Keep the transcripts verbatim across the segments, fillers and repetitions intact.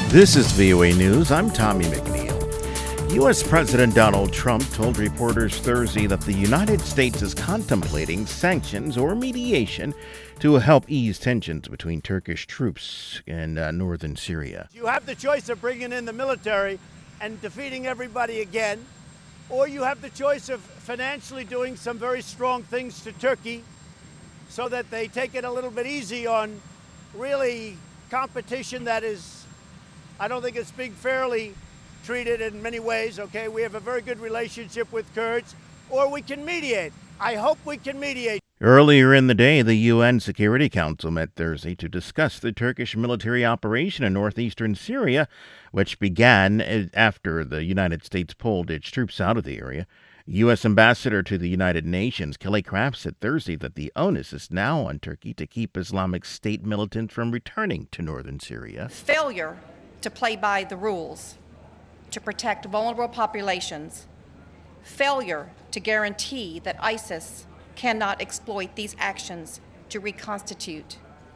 This is V O A News. I'm Tommy McNeil. U S. President Donald Trump told reporters Thursday that the United States is contemplating sanctions or mediation to help ease tensions between Turkish troops in uh, northern Syria. You have the choice of bringing in the military and defeating everybody again, or you have the choice of financially doing some very strong things to Turkey so that they take it a little bit easy on really competition that is, I don't think it's being fairly treated in many ways, okay? We have a very good relationship with Kurds, or we can mediate. I hope we can mediate. Earlier in the day, the U N Security Council met Thursday to discuss the Turkish military operation in northeastern Syria, which began after the United States pulled its troops out of the area. U S. Ambassador to the United Nations, Kelly Craft, said Thursday that the onus is now on Turkey to keep Islamic State militants from returning to northern Syria. Failure to play by the rules, to protect vulnerable populations, failure to guarantee that ISIS cannot exploit these actions to reconstitute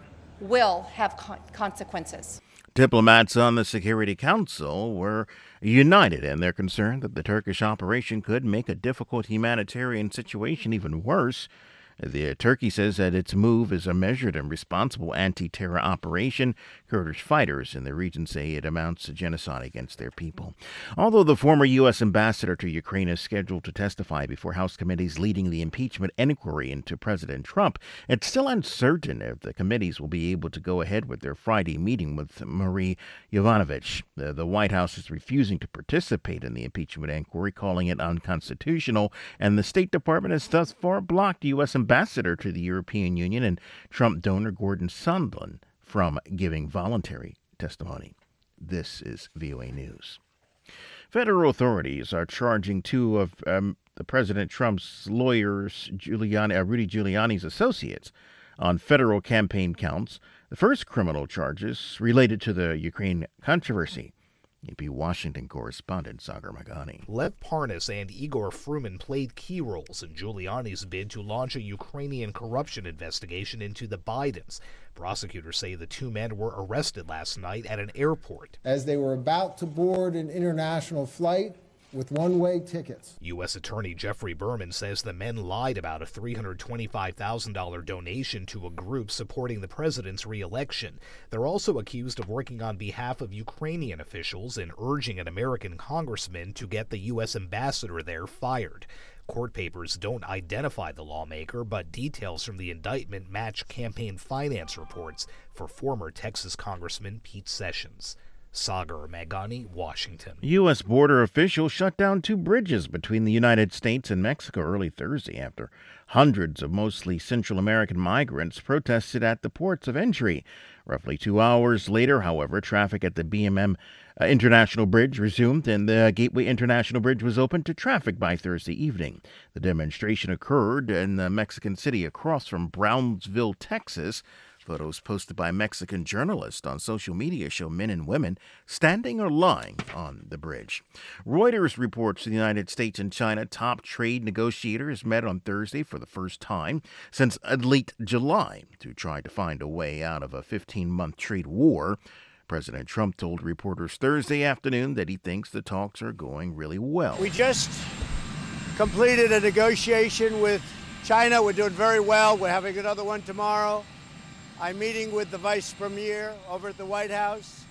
will have con- consequences. Diplomats on the Security Council were united in their concern that the Turkish operation could make a difficult humanitarian situation even worse. The Turkey says that its move is a measured and responsible anti-terror operation. Kurdish fighters in the region say it amounts to genocide against their people. Although the former U S ambassador to Ukraine is scheduled to testify before House committees leading the impeachment inquiry into President Trump, it's still uncertain if the committees will be able to go ahead with their Friday meeting with Marie Yovanovitch. The, the White House is refusing to participate in the impeachment inquiry, calling it unconstitutional, and the State Department has thus far blocked U S ambassador to the European Union and Trump donor Gordon Sondland from giving voluntary testimony. This is V O A News. Federal authorities are charging two of um, the President Trump's lawyers, Giuliani, uh, Rudy Giuliani's associates, on federal campaign counts. The first criminal charges related to the Ukraine controversy. A P Washington correspondent Sagar Magani. Lev Parnas and Igor Fruman played key roles in Giuliani's bid to launch a Ukrainian corruption investigation into the Bidens. Prosecutors say the two men were arrested last night at an airport as they were about to board an international flight with one-way tickets. U S. Attorney Jeffrey Berman says the men lied about a three hundred twenty-five thousand dollars donation to a group supporting the president's re-election. They're also accused of working on behalf of Ukrainian officials and urging an American congressman to get the U S ambassador there fired. Court papers don't identify the lawmaker, but details from the indictment match campaign finance reports for former Texas Congressman Pete Sessions. Sagar Magani, Washington. U S border officials shut down two bridges between the United States and Mexico early Thursday after hundreds of mostly Central American migrants protested at the ports of entry. Roughly two hours later, however, traffic at the B M M uh, International Bridge resumed and the Gateway International Bridge was open to traffic by Thursday evening. The demonstration occurred in the Mexican city across from Brownsville, Texas. Photos posted by Mexican journalists on social media show men and women standing or lying on the bridge. Reuters reports the United States and China top trade negotiators met on Thursday for the first time since late July to try to find a way out of a fifteen-month trade war. President Trump told reporters Thursday afternoon that he thinks the talks are going really well. We just completed a negotiation with China. We're doing very well. We're having another one tomorrow. I'm meeting with the Vice Premier over at the White House,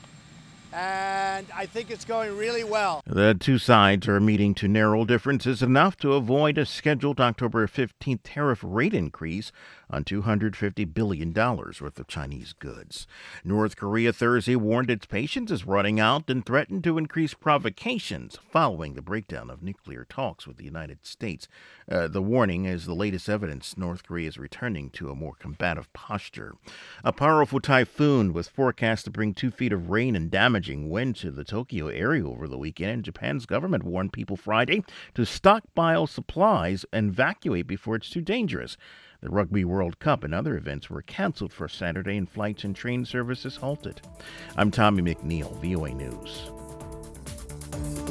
and I think it's going really well. The two sides are meeting to narrow differences enough to avoid a scheduled October fifteenth tariff rate increase on two hundred fifty billion dollars worth of Chinese goods. North Korea Thursday warned its patience is running out and threatened to increase provocations following the breakdown of nuclear talks with the United States. Uh, the warning is the latest evidence North Korea is returning to a more combative posture. A powerful typhoon was forecast to bring two feet of rain and damaging wind to the Tokyo area over the weekend, and Japan's government warned people Friday to stockpile supplies and evacuate before it's too dangerous. The Rugby World Cup and other events were canceled for Saturday and flights and train services halted. I'm Tommy McNeil, V O A News.